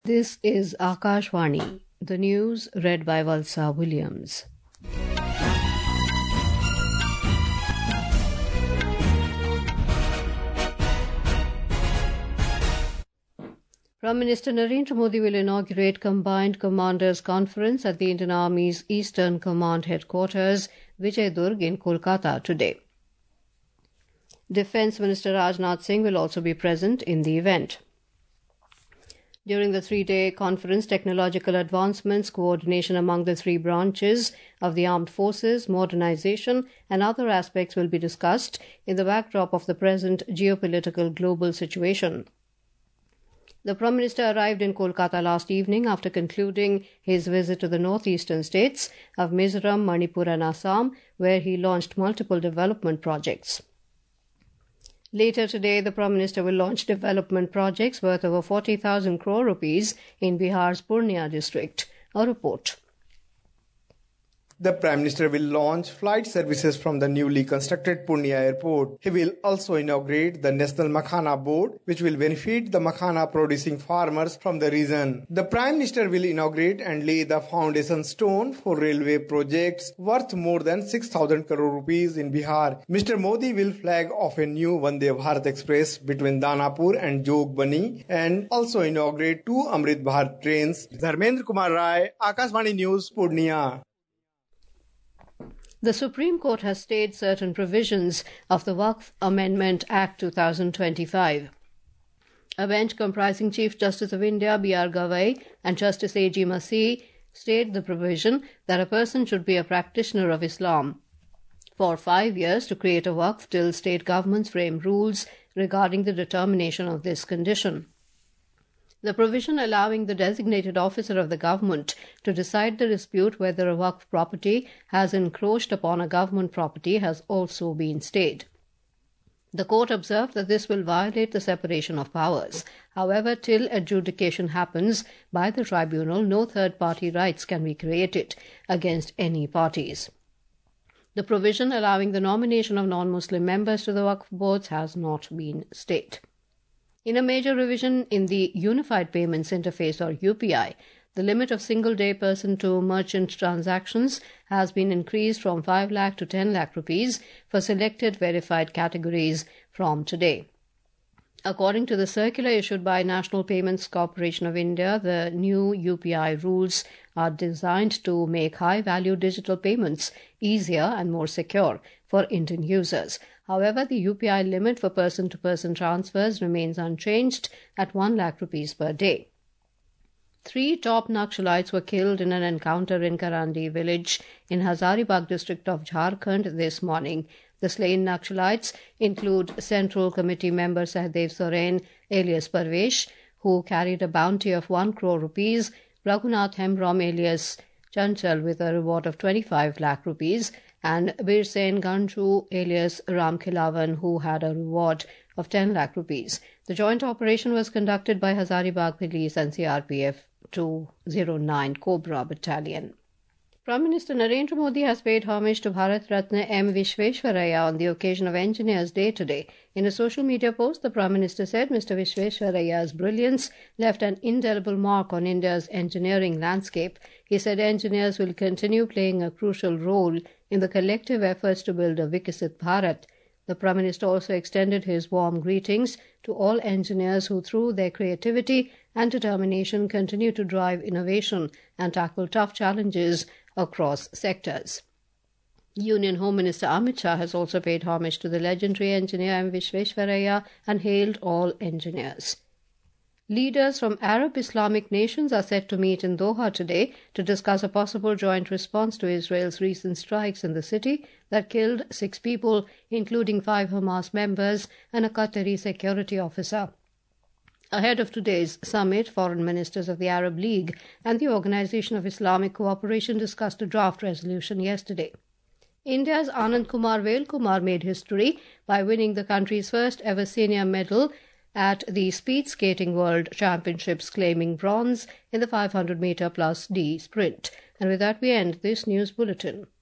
This is Akashvani, the news read by Valsa Williams. Prime Minister Narendra Modi will inaugurate Combined Commanders Conference at the Indian Army's Eastern Command Headquarters, Vijayadurg in Kolkata today. Defence Minister Rajnath Singh will also be present in the event. During the three-day conference, technological advancements, coordination among the three branches of the armed forces, modernization and other aspects will be discussed in the backdrop of the present geopolitical global situation. The Prime Minister arrived in Kolkata last evening after concluding his visit to the northeastern states of Mizoram, Manipur and Assam, where he launched multiple development projects. Later today, the Prime Minister will launch development projects worth over 40,000 crore rupees in Bihar's Purnia district. A report. The Prime Minister will launch flight services from the newly constructed Purnia airport. He will also inaugurate the National Makhana Board, which will benefit the makhana producing farmers from the region. The Prime Minister will inaugurate and lay the foundation stone for railway projects worth more than 6,000 crore rupees in Bihar. Mr. Modi will flag off a new Vande Bharat Express between Danapur and Jogbani and also inaugurate two Amrit Bharat trains. Dharmendra Kumar Rai, Akashvani News, Purnia. The Supreme Court has stayed certain provisions of the Waqf Amendment Act 2025. A bench comprising Chief Justice of India B.R. Gavai and Justice A.G. Masih stayed the provision that a person should be a practitioner of Islam for 5 years to create a Waqf till state governments frame rules regarding the determination of this condition. The provision allowing the designated officer of the government to decide the dispute whether a Waqf property has encroached upon a government property has also been stayed. The court observed that this will violate the separation of powers. However, till adjudication happens by the tribunal, no third-party rights can be created against any parties. The provision allowing the nomination of non-Muslim members to the Waqf boards has not been stayed. In a major revision in the Unified Payments Interface or UPI, the limit of single-day person-to-merchant transactions has been increased from 5 lakh to 10 lakh rupees for selected verified categories from today. According to the circular issued by National Payments Corporation of India, the new UPI rules are designed to make high-value digital payments easier and more secure for Indian users. However, the UPI limit for person-to-person transfers remains unchanged at 1 lakh rupees per day. 3 top Naxalites were killed in an encounter in Karandi village in Hazaribagh district of Jharkhand this morning. The slain Naxalites include Central Committee member Sahdev Soren alias Parvesh, who carried a bounty of 1 crore rupees, Raghunath Hemrom alias Chanchal with a reward of 25 lakh rupees, and Birsen Ganju alias Ram Khilavan, who had a reward of 10 lakh rupees. The joint operation was conducted by Hazaribagh Police and CRPF 209 Cobra Battalion. Prime Minister Narendra Modi has paid homage to Bharat Ratna M. Vishveshwaraya on the occasion of Engineers Day today. In a social media post, the Prime Minister said Mr. Vishveshwaraya's brilliance left an indelible mark on India's engineering landscape. He said engineers will continue playing a crucial role in the collective efforts to build a Vikasit Bharat. The Prime Minister also extended his warm greetings to all engineers who, through their creativity and determination, continue to drive innovation and tackle tough challenges across sectors. Union Home Minister Amit Shah has also paid homage to the legendary engineer M. Vishveshwaraya and hailed all engineers. Leaders from Arab Islamic nations are set to meet in Doha today to discuss a possible joint response to Israel's recent strikes in the city that killed 6 people, including 5 Hamas members and a Qatari security officer. Ahead of today's summit, foreign ministers of the Arab League and the Organization of Islamic Cooperation discussed a draft resolution yesterday. India's Anand Kumar Velkumar made history by winning the country's first ever senior medal at the Speed Skating World Championships, claiming bronze in the 500-meter plus D sprint. And with that, we end this news bulletin.